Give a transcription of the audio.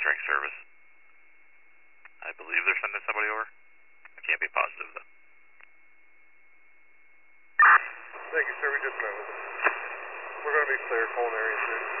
drink service. I believe they're sending somebody over. I can't be positive though. Thank you, sir. We just met with them. We're going to be clear, culinary soon.